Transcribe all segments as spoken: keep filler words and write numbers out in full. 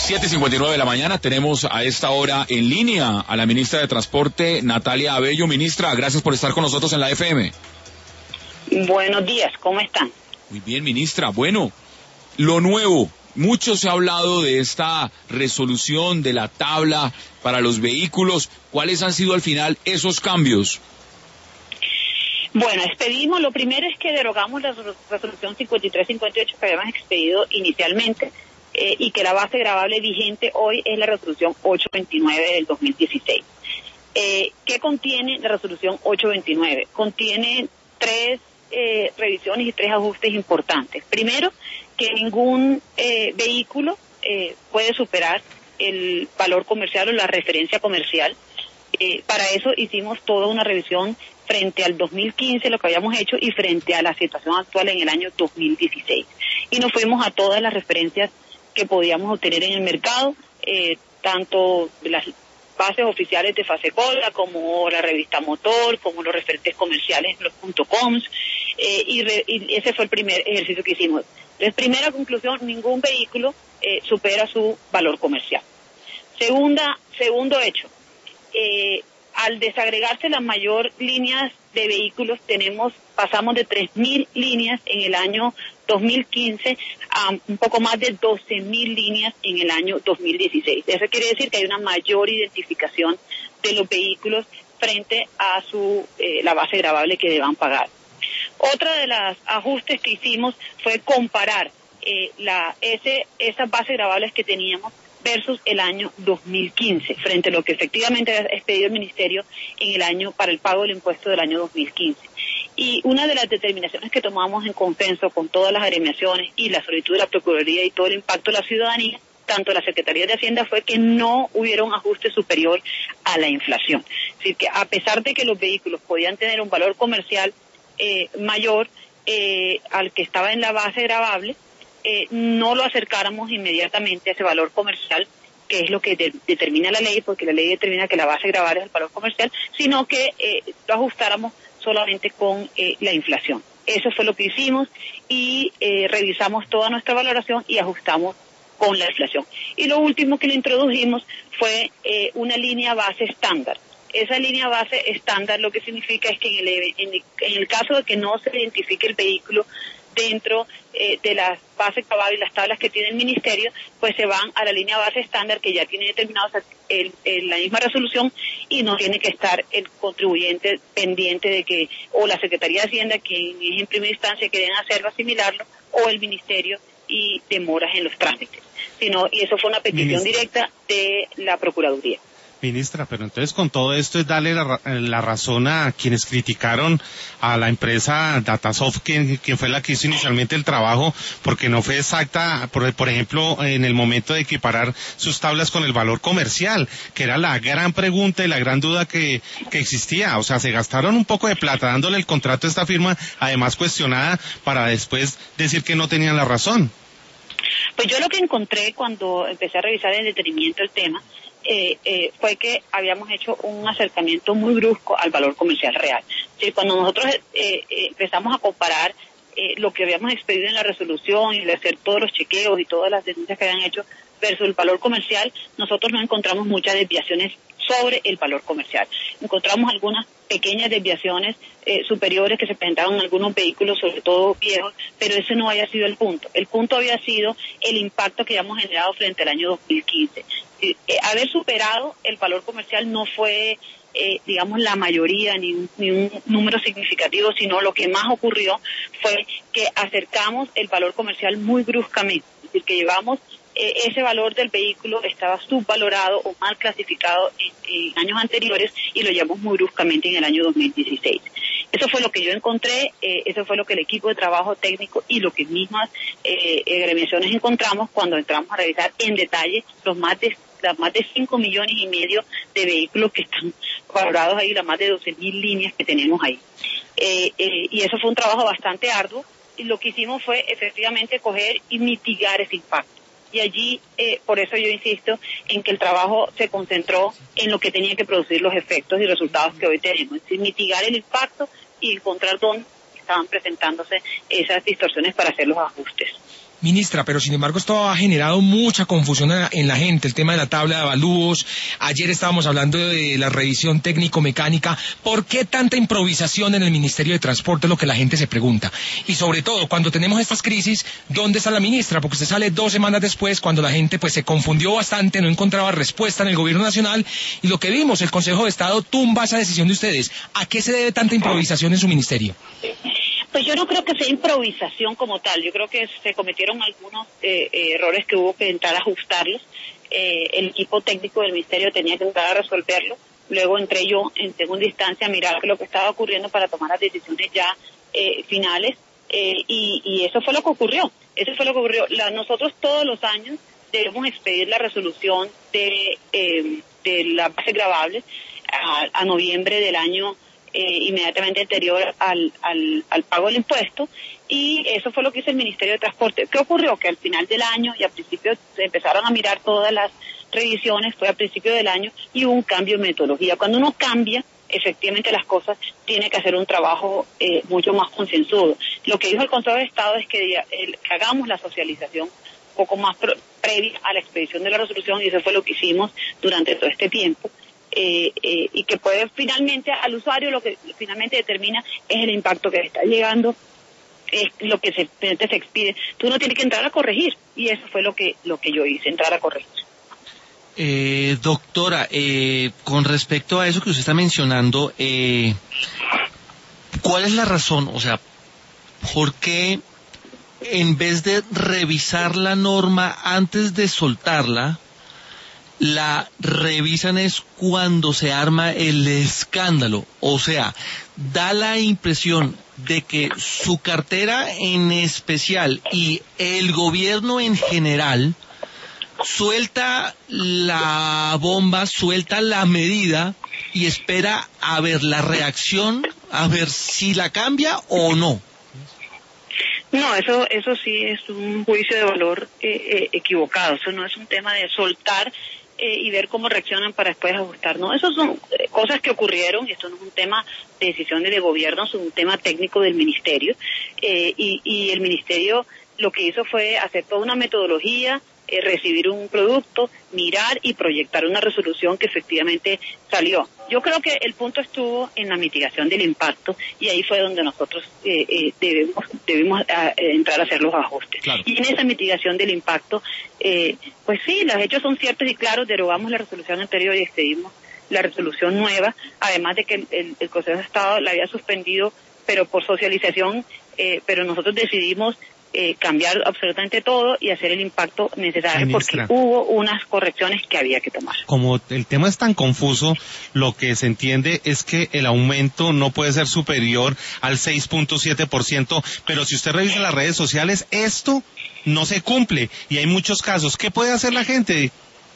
siete cincuenta y nueve de la mañana, tenemos a esta hora en línea a la ministra de Transporte, Natalia Abello. Ministra, gracias por estar con nosotros en la F M. Buenos días, ¿cómo están? Muy bien, ministra. Bueno, lo nuevo, mucho se ha hablado de esta resolución de la tabla para los vehículos. ¿Cuáles han sido al final esos cambios? Bueno, expedimos, lo primero es que derogamos la resolución cincuenta y tres cincuenta y ocho que habíamos expedido inicialmente. Eh, y que la base gravable vigente hoy es la resolución ochocientos veintinueve del dos mil dieciséis. Eh, ¿Qué contiene la resolución ochocientos veintinueve? Contiene tres eh, revisiones y tres ajustes importantes. Primero, que ningún eh, vehículo eh, puede superar el valor comercial o la referencia comercial. Eh, para eso hicimos toda una revisión frente al dos mil quince, lo que habíamos hecho, y frente a la situación actual en el año dos mil dieciséis. Y nos fuimos a todas las referencias que podíamos obtener en el mercado, eh, tanto las bases oficiales de Fasecola, como la revista Motor, como los referentes comerciales, los punto coms, eh, y, re, y ese fue el primer ejercicio que hicimos. Entonces, primera conclusión, ningún vehículo eh, supera su valor comercial. Segunda, segundo hecho, eh, al desagregarse las mayor líneas de vehículos, tenemos pasamos de tres mil líneas en el año dos mil quince a un poco más de doce mil líneas en el año dos mil dieciséis. Eso quiere decir que hay una mayor identificación de los vehículos frente a su eh, la base gravable que deban pagar. Otra de los ajustes que hicimos fue comparar eh, la ese esas bases gravables que teníamos versus el año dos mil quince, frente a lo que efectivamente ha expedido el Ministerio en el año para el pago del impuesto del año dos mil quince. Y una de las determinaciones que tomamos en consenso con todas las agremiaciones y la solicitud de la Procuraduría y todo el impacto de la ciudadanía, tanto la Secretaría de Hacienda, fue que no hubiera un ajuste superior a la inflación. Es decir, que a pesar de que los vehículos podían tener un valor comercial eh, mayor eh, al que estaba en la base gravable, Eh, no lo acercáramos inmediatamente a ese valor comercial, que es lo que de, determina la ley, porque la ley determina que la base gravable es el valor comercial, sino que eh, lo ajustáramos solamente con eh, la inflación. Eso fue lo que hicimos y eh, revisamos toda nuestra valoración y ajustamos con la inflación. Y lo último que le introdujimos fue eh, una línea base estándar. Esa línea base estándar lo que significa es que en el, en el, en el caso de que no se identifique el vehículo dentro eh, de las bases grabables y las tablas que tiene el Ministerio, pues se van a la línea base estándar que ya tiene determinados el, el, la misma resolución, y no tiene que estar el contribuyente pendiente de que, o la Secretaría de Hacienda, que es en primera instancia que deben hacerlo, asimilarlo, o el Ministerio y demoras en los trámites. Sino, y eso fue una petición Ministra. directa de la Procuraduría. Ministra, pero entonces con todo esto es darle la, la razón a quienes criticaron a la empresa Datasoft, quien, quien fue la que hizo inicialmente el trabajo, porque no fue exacta, por, por ejemplo, en el momento de equiparar sus tablas con el valor comercial, que era la gran pregunta y la gran duda que, que existía. O sea, se gastaron un poco de plata dándole el contrato a esta firma, además cuestionada, para después decir que no tenían la razón. Pues yo lo que encontré cuando empecé a revisar en detenimiento el tema, Eh, eh, fue que habíamos hecho un acercamiento muy brusco al valor comercial real. Sí, cuando nosotros eh, eh, empezamos a comparar eh, lo que habíamos expedido en la resolución y de hacer todos los chequeos y todas las denuncias que habían hecho versus el valor comercial, nosotros no encontramos muchas desviaciones sobre el valor comercial. Encontramos algunas pequeñas desviaciones eh, superiores que se presentaban en algunos vehículos, sobre todo viejos, pero ese no había sido el punto. El punto había sido el impacto que habíamos generado frente al año dos mil quince. Eh, eh, haber superado el valor comercial no fue, eh, digamos, la mayoría, ni un, ni un número significativo, sino lo que más ocurrió fue que acercamos el valor comercial muy bruscamente. Es decir, que llevamos eh, ese valor del vehículo estaba subvalorado o mal clasificado en, en años anteriores, y lo llevamos muy bruscamente en el año dos mil dieciséis. Eso fue lo que yo encontré, eh, eso fue lo que el equipo de trabajo técnico y lo que mismas eh, agremiaciones encontramos cuando entramos a revisar en detalle los más de las más de cinco millones y medio de vehículos que están valorados ahí, las más de doce mil líneas que tenemos ahí. Eh, eh, y eso fue un trabajo bastante arduo, y lo que hicimos fue efectivamente coger y mitigar ese impacto. Y allí, eh, por eso yo insisto en que el trabajo se concentró en lo que tenía que producir los efectos y resultados que hoy tenemos, es decir, mitigar el impacto y encontrar dónde estaban presentándose esas distorsiones para hacer los ajustes. Ministra, pero sin embargo esto ha generado mucha confusión en la, en la gente, el tema de la tabla de avalúos. Ayer estábamos hablando de la revisión técnico-mecánica. ¿Por qué tanta improvisación en el Ministerio de Transporte? Es lo que la gente se pregunta. Y sobre todo, cuando tenemos estas crisis, ¿dónde está la ministra? Porque usted sale dos semanas después, cuando la gente pues se confundió bastante, no encontraba respuesta en el gobierno nacional, y lo que vimos, el Consejo de Estado tumba esa decisión de ustedes. ¿A qué se debe tanta improvisación en su ministerio? Pues yo no creo que sea improvisación como tal, yo creo que se cometieron algunos eh, eh, errores que hubo que entrar a ajustarlos, eh, el equipo técnico del ministerio tenía que entrar a resolverlo, luego entré yo en segunda instancia a mirar lo que estaba ocurriendo para tomar las decisiones ya eh, finales, eh, y, y eso fue lo que ocurrió, eso fue lo que ocurrió. La, nosotros todos los años debemos expedir la resolución de, eh, de la base gravable a, a noviembre del año Eh, inmediatamente anterior al, al, al pago del impuesto, y eso fue lo que hizo el Ministerio de Transporte. ¿Qué ocurrió? Que al final del año y a principio se empezaron a mirar todas las revisiones, fue a principio del año, y hubo un cambio en metodología. Cuando uno cambia, efectivamente las cosas, tiene que hacer un trabajo eh, mucho más concienzudo. Lo que dijo el Consejo de Estado es que, el, que hagamos la socialización un poco más pro, previa a la expedición de la resolución, y eso fue lo que hicimos durante todo este tiempo. Eh, eh, y que puede finalmente al usuario lo que finalmente determina es el impacto que le está llegando, es lo que se, se expide. Tú no tienes que entrar a corregir, y eso fue lo que lo que yo hice, entrar a corregir. Eh, doctora, eh, con respecto a eso que usted está mencionando, eh, ¿cuál es la razón? O sea, ¿por qué en vez de revisar la norma antes de soltarla, la revisan es cuando se arma el escándalo? O sea, da la impresión de que su cartera en especial y el gobierno en general suelta la bomba, suelta la medida y espera a ver la reacción, a ver si la cambia o no. No, eso eso sí es un juicio de valor eh, eh, equivocado. Eso no es un tema de soltar Eh, y ver cómo reaccionan para después ajustar. No, esas son eh, cosas que ocurrieron, y esto no es un tema de decisiones de gobierno, es un tema técnico del ministerio, eh, y, y el ministerio lo que hizo fue hacer toda una metodología, eh, recibir un producto, mirar y proyectar una resolución que efectivamente salió. Yo creo que el punto estuvo en la mitigación del impacto, y ahí fue donde nosotros eh, eh, debemos debemos a, eh, entrar a hacer los ajustes. Claro. Y en esa mitigación del impacto, eh, pues sí, los hechos son ciertos y claros, derogamos la resolución anterior y expedimos la resolución nueva, además de que el, el, el Consejo de Estado la había suspendido, pero por socialización, eh, pero nosotros decidimos Eh, cambiar absolutamente todo y hacer el impacto necesario, ministra, porque hubo unas correcciones que había que tomar. Como el tema es tan confuso, lo que se entiende es que el aumento no puede ser superior al seis punto siete por ciento, pero si usted revisa las redes sociales, esto no se cumple, y hay muchos casos. ¿Qué puede hacer la gente?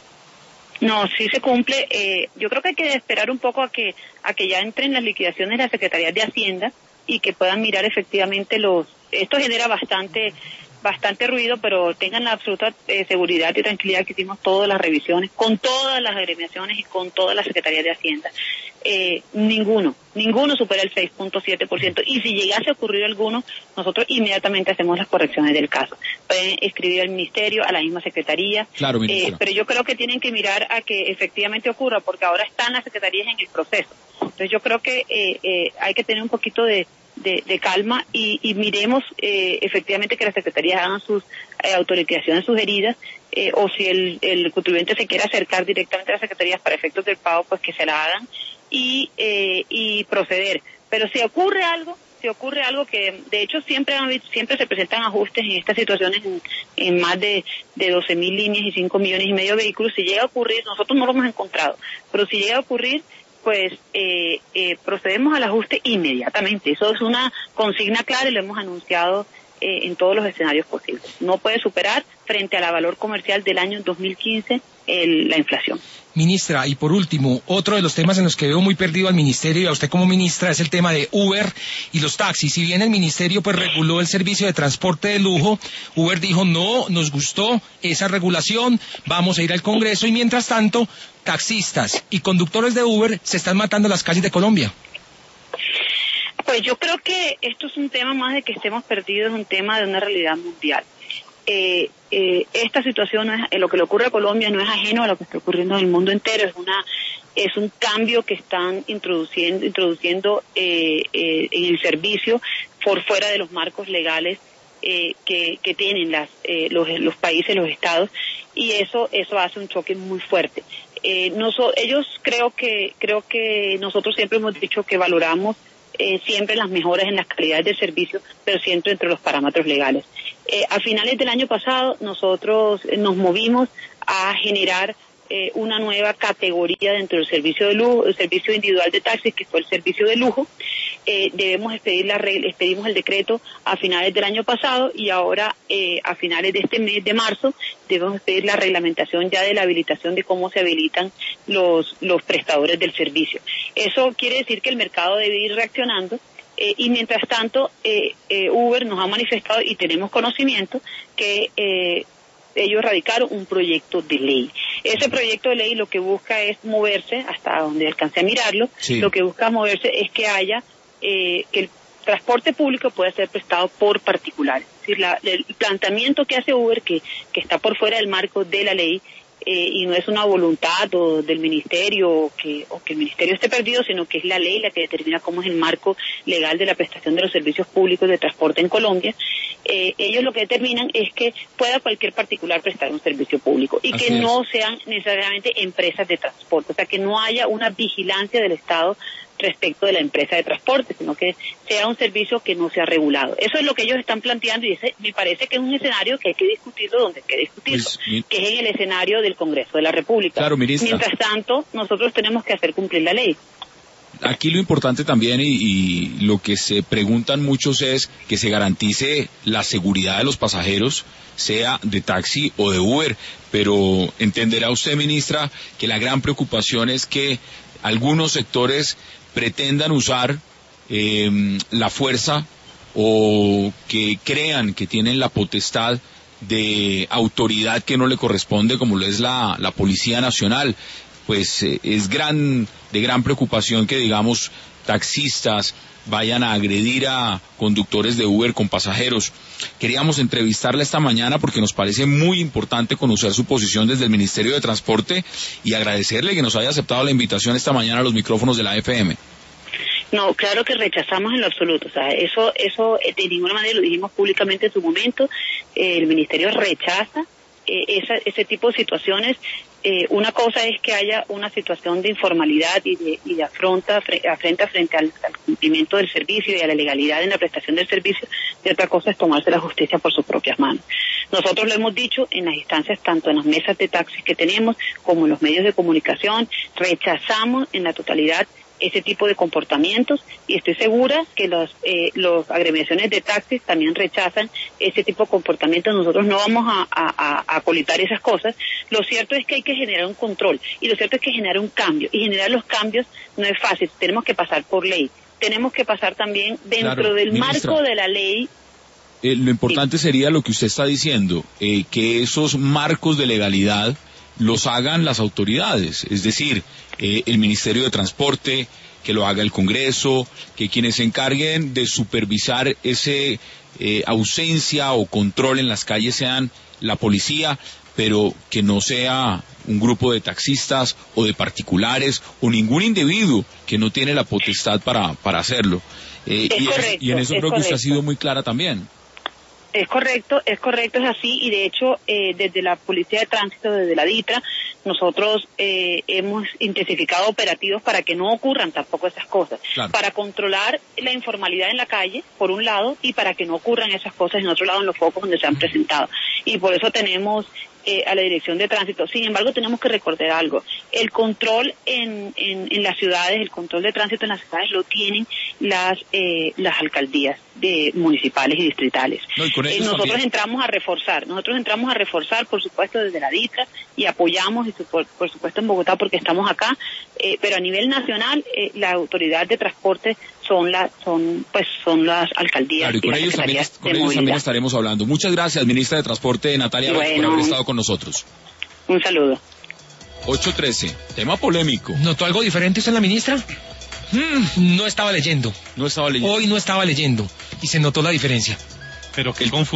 No, sí se cumple. Eh, yo creo que hay que esperar un poco a que a que ya entren las liquidaciones de la Secretaría de Hacienda y que puedan mirar efectivamente los... Esto genera bastante bastante ruido, pero tengan la absoluta eh, seguridad y tranquilidad que hicimos todas las revisiones, con todas las agremiaciones y con todas las secretarías de Hacienda. Eh, ninguno, ninguno supera el seis punto siete por ciento, y si llegase a ocurrir alguno, nosotros inmediatamente hacemos las correcciones del caso. Pueden escribir al ministerio, a la misma secretaría, claro, eh, pero yo creo que tienen que mirar a que efectivamente ocurra, porque ahora están las secretarías en el proceso. Entonces yo creo que eh, eh, hay que tener un poquito de De, de calma y, y miremos eh, efectivamente que las secretarías hagan sus eh, autorizaciones sugeridas, eh, o si el, el contribuyente se quiere acercar directamente a las secretarías para efectos del pago, pues que se la hagan y, eh, y proceder. Pero si ocurre algo, si ocurre algo que de hecho siempre siempre se presentan ajustes en estas situaciones en, en más de, de doce mil líneas y cinco millones y medio de vehículos, si llega a ocurrir, nosotros no lo hemos encontrado, pero si llega a ocurrir, pues eh, eh, procedemos al ajuste inmediatamente. Eso es una consigna clara y lo hemos anunciado eh, en todos los escenarios posibles. No puede superar frente a la valor comercial del año dos mil quince el, la inflación. Ministra, y por último, otro de los temas en los que veo muy perdido al ministerio y a usted como ministra es el tema de Uber y los taxis. Si bien el ministerio pues reguló el servicio de transporte de lujo, Uber dijo no, nos gustó esa regulación, vamos a ir al Congreso, y mientras tanto, taxistas y conductores de Uber se están matando en las calles de Colombia. Pues yo creo que esto es un tema más de que estemos perdidos, es un tema de una realidad mundial. eh, eh, esta situación, no es, eh, lo que le ocurre a Colombia no es ajeno a lo que está ocurriendo en el mundo entero, es una es un cambio que están introduciendo introduciendo eh, eh, en el servicio por fuera de los marcos legales eh, que, que tienen las eh, los, los países, los estados, y eso eso hace un choque muy fuerte. Eh, no so, ellos creo que creo que nosotros siempre hemos dicho que valoramos eh, siempre las mejoras en las calidades del servicio, pero siempre entre los parámetros legales. Eh, a finales del año pasado nosotros nos movimos a generar eh, una nueva categoría dentro del servicio de lujo, el servicio individual de taxis, que fue el servicio de lujo. Eh, debemos expedir la regla, expedimos el decreto a finales del año pasado y ahora eh, a finales de este mes de marzo debemos expedir la reglamentación ya de la habilitación de cómo se habilitan los los prestadores del servicio. Eso quiere decir que el mercado debe ir reaccionando. Eh, y mientras tanto, eh, eh, Uber nos ha manifestado y tenemos conocimiento que eh, ellos radicaron un proyecto de ley. Ese proyecto de ley lo que busca es moverse, hasta donde alcancé a mirarlo, sí. Lo que busca moverse es que haya, eh, que el transporte público pueda ser prestado por particulares. Es decir, la, el planteamiento que hace Uber, que, que está por fuera del marco de la ley, Eh, y no es una voluntad o del ministerio o que, o que el ministerio esté perdido, sino que es la ley la que determina cómo es el marco legal de la prestación de los servicios públicos de transporte en Colombia. Eh, ellos lo que determinan es que pueda cualquier particular prestar un servicio público y Así que es. no sean necesariamente empresas de transporte, o sea, que no haya una vigilancia del Estado respecto de la empresa de transporte, sino que sea un servicio que no sea regulado. Eso es lo que ellos están planteando y ese me parece que es un escenario que hay que discutirlo donde hay que discutirlo, pues, mi... que es en el escenario del Congreso de la República. Claro, ministra. Mientras tanto, nosotros tenemos que hacer cumplir la ley. Aquí lo importante también y, y lo que se preguntan muchos es que se garantice la seguridad de los pasajeros, sea de taxi o de Uber, pero entenderá usted, ministra, que la gran preocupación es que algunos sectores pretendan usar eh, la fuerza o que crean que tienen la potestad de autoridad que no le corresponde, como lo es la, la Policía Nacional. Pues eh, es gran de gran preocupación que, digamos, taxistas vayan a agredir a conductores de Uber con pasajeros. Queríamos entrevistarla esta mañana porque nos parece muy importante conocer su posición desde el Ministerio de Transporte y agradecerle que nos haya aceptado la invitación esta mañana a los micrófonos de la F M. No, claro que rechazamos en lo absoluto, o sea, eso, eso de ninguna manera lo dijimos públicamente en su momento, eh, el Ministerio rechaza eh, esa, ese tipo de situaciones. Eh, una cosa es que haya una situación de informalidad y de, y de afronta, fre, afrenta frente al, al cumplimiento del servicio y a la legalidad en la prestación del servicio, y otra cosa es tomarse la justicia por sus propias manos. Nosotros lo hemos dicho en las instancias, tanto en las mesas de taxis que tenemos como en los medios de comunicación, rechazamos en la totalidad ese tipo de comportamientos y estoy segura que los eh, los agremiaciones de taxis también rechazan ese tipo de comportamientos. Nosotros no vamos a, a, a colitar esas cosas. Lo cierto es que hay que generar un control y lo cierto es que generar un cambio y generar los cambios no es fácil, tenemos que pasar por ley, tenemos que pasar también dentro claro, del ministra, marco de la ley. Eh, lo importante sí. sería lo que usted está diciendo, eh, que esos marcos de legalidad los hagan las autoridades, es decir, eh, el Ministerio de Transporte, que lo haga el Congreso, que quienes se encarguen de supervisar ese eh, ausencia o control en las calles sean la policía, pero que no sea un grupo de taxistas o de particulares o ningún individuo que no tiene la potestad para, para hacerlo. Eh, y, correcto, es, y en eso creo correcto. que usted ha sido muy clara también. Es correcto, es correcto, es así, y de hecho, eh, desde la Policía de Tránsito, desde la DITRA, nosotros eh, hemos intensificado operativos para que no ocurran tampoco esas cosas, claro. para controlar la informalidad en la calle, por un lado, y para que no ocurran esas cosas en otro lado, en los focos donde se han presentado. Y por eso tenemos eh, a la Dirección de Tránsito. Sin embargo, tenemos que recordar algo. El control en, en, en las ciudades, el control de tránsito en las ciudades lo tienen las eh, las alcaldías de municipales y distritales. No, y eh, nosotros también. entramos a reforzar, nosotros entramos a reforzar, por supuesto, desde la DITRA y apoyamos, y por, por supuesto, en Bogotá porque estamos acá, eh, pero a nivel nacional, eh, la autoridad de transporte son las son pues son las alcaldías. Claro, y con y ellos, también, con ellos también estaremos hablando. Muchas gracias, ministra de Transporte Natalia Arango, bueno, por haber estado con nosotros. Un saludo. ocho trece, tema polémico. ¿Notó algo diferente usted en la ministra? Mm, no estaba leyendo. No estaba leyendo. Hoy no estaba leyendo y se notó la diferencia. Pero qué confusión.